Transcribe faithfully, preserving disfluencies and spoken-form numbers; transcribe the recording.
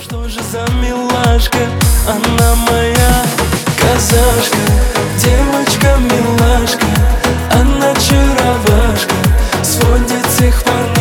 Что же за милашка, она моя казашка, девочка-милашка, она чаровашка, сводит всех по